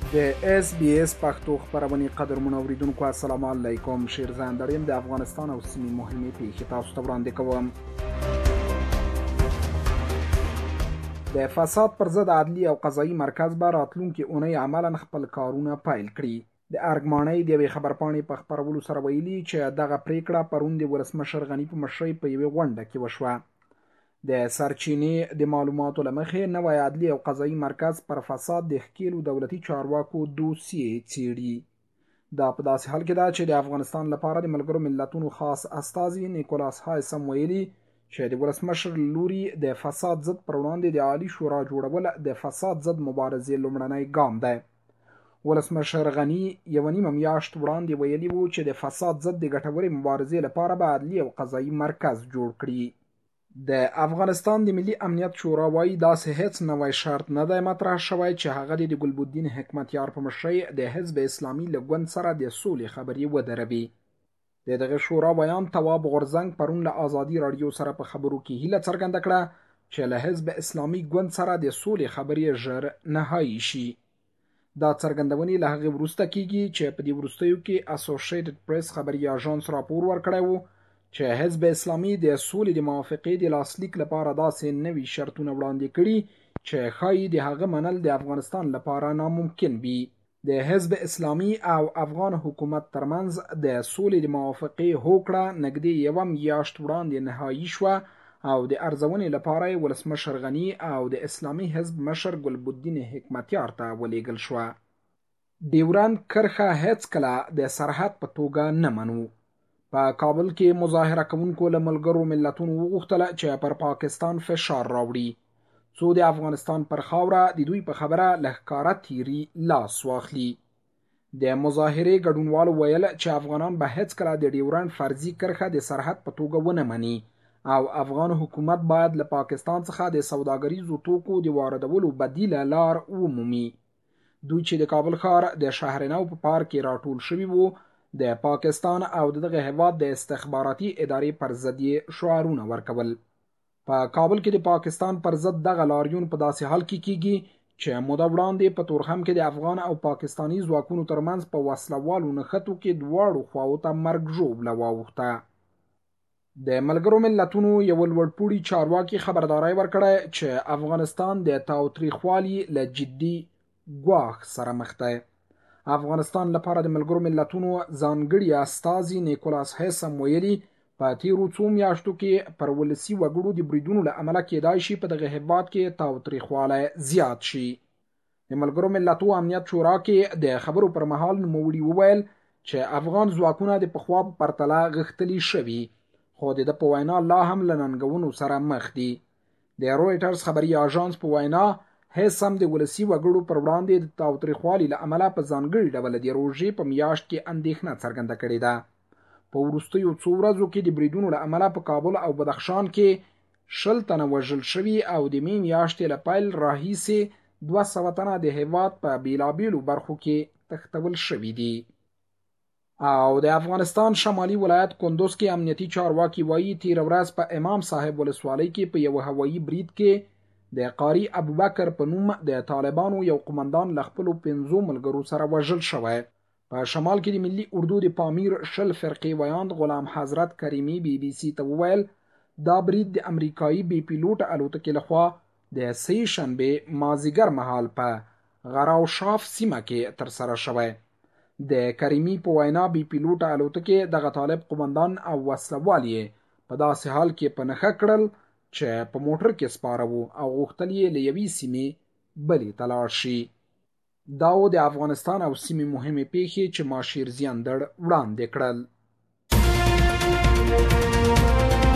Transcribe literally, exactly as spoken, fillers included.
د اس بي اس پښتو خبرونه قدرمنو اوریدونکو السلام علیکم. شیرزان دریم د افغانستان او سیمې مهمه پیښې تاسو ته وړاندې کوم. د فساد پر ضد عدلی او قضایي مرکز به راتلونکي اونۍ عملاً خپل کارونه پیل کړي. د ارګمانۍ د یوې خبرپاڼې په خپرولو سره ویلي چې دغه پریکړه پرون د ولسمشر غني په مشرۍ په یوې غونډه کې وشوه. د سرچینې د معلوماتو له مخې نوی عدلي او قضایي مرکز پر فساد د ښکېلو دولتي چارواکو دوسیې څېړي. دا په داسې حال کې ده چې د افغانستان لپاره د ملګرو ملتونو خاص استازي نیکولاس هایسم ویلي چې د ولسمشر له لوري د فساد ضد پر وړاندې د عالي شورا جوړول د فساد ضد مبارزې لومړنی ګام دی. ولسمشر غني یوه نیمه میاشت وړاندې ویلي وو چې د فساد ضد د ګټورې مبارزې لپاره به عدلي او قضایي مرکز جوړ کړي. د افغانستان د ملي امنیت شورا وایي داسې هیڅ نوی شرط نه دی مطرح شوی چې هغه د ګلبدین حکمتیار په مشرۍ د حزب اسلامي له ګوند سره د سولې خبرې ودروي. د دغه شورا بیان تواب غورځنګ پرون له ازادي راډیو سره په خبرو کې هیله څرګنده کړه چې له حزب اسلامي ګوند سره د سولې خبرې ژر نهایي شي. دا څرګندونې له هغې وروسته کیږي چې په دې وروستیو کې اسوسییټډ پریس خبري اژانس راپور ورکړی و چې حزب اسلامي د سولې د موافقې د لاسلیک لپاره داسې نوي شرطونه وړاندې کړي چې ښایي د هغه منل د افغانستان لپاره ناممکن وي. د حزب اسلامي او افغان حکومت ترمنځ د سولې د موافقې هوکړه نږدې یوه میاشت وړاندې نهایي شوه او د ارزونې لپاره یې ولسمشر غني او د اسلامي حزب مشر ګلبدین حکمتیار ته ولېږل شوه. ډیورند کرښه هېڅکله د سرحد په توګه نه منو. په کابل کې مظاهره کوونکو له ملګرو ملتونو وغوښتل چې پر پاکستان فشار راوړي څو د افغانستان پر خاوره د دوی په خبره له ښکاره تیري لاس واخلي. د مظاهرې ګډونوالو ویل چې افغانان به هېڅکله د ډیورند فرضي کرښه د سرحد په توګه ونه مني او افغان حکومت باید له پاکستان څخه د سوداګریزو توکو د واردولو بدیله لار ومومي. دوی چې د کابل ښار د شهرنو په پارک کې راټول شوي وو د پاکستان او دغه هیواد د استخباراتي ادارې پر ضد یې شعارونه ورکول. په کابل کې د پاکستان پر ضد دغه لاریون په داسې حال کې کیږي چې موده وړاندې په تورخم کې د افغان او پاکستاني ځواکونو ترمنځ په وسلوالو نښتو کې دواړو خواو ته مرګ ژوبله واوښته. د ملګرو ملتونو یو لوړپوړي چارواکي خبرداری ورکړی چې افغانستان د تاوتریخوالي له جدي ګواښ سره مخ دی. افغانستان لپاره د ملګرو ملتونو ځانګړي استازي نیکولاس هیسم ویلي په تیرو څو میاشتو کې پر ولسي وګړو د بریدونو له امله کېدای شي په دغه هیواد کې تاوتریخوالی زیات شي. د ملګرو ملتونو امنیت شورا کې د خبرو پر مهال نوموړي وویل چې افغان ځواکونه د پخوا په پرتله غښتلي شوي خو د ده په وینا لا هم له ننګونو سره مخ دي. د رویټرز خبري اژانس په وینا هیڅ هم د ولسي وګړو پر وړاندې د تاوتریخوالي له امله په ځانګړي ډول د روژې په میاشت کې اندېښنه څرګنده کړې ده. په وروستیو څو ورځو کې د بریدونو له امله په کابل او بدخشان کې شل تنه وژل شوي او د مې میاشتې له پیل راهیسې دوه سوه تنه د هیواد په بېلابېلو برخو کې تښتول شوي دي. او د افغانستان شمالي ولایت کندوز کې امنیتي چارواکي وایي تېره ورځ په امام صاحب ولسوالۍ کې په یوه هوایي برید کې د قاری ابوبکر په نوم د طالبانو یو قمندان له خپلو پنځو ملګرو سره وژل شوی. په شمال کې د ملي اردو د پامیر شل فرقې ویاند غلام حضرت کریمي بی بی سی ته وویل دا برید د امریکایي بې پیلوټه الوتکې لخوا د سې شنبې مازدیګر مهال په غراوشاف سیمه کې ترسره شوی. د کریمي په وینا بې پیلوټه الوتکې دغه طالب قمندان او وسلوال یې په داسې حال کې په نښه کړل چې په موټر کې سپاره وو او غوښتل یې له یوې سیمې بلې ته لاړ شي. دا و د افغانستان او سیمې مهمې پیښې چې ما شیرزیان دړ وړاندې کړل.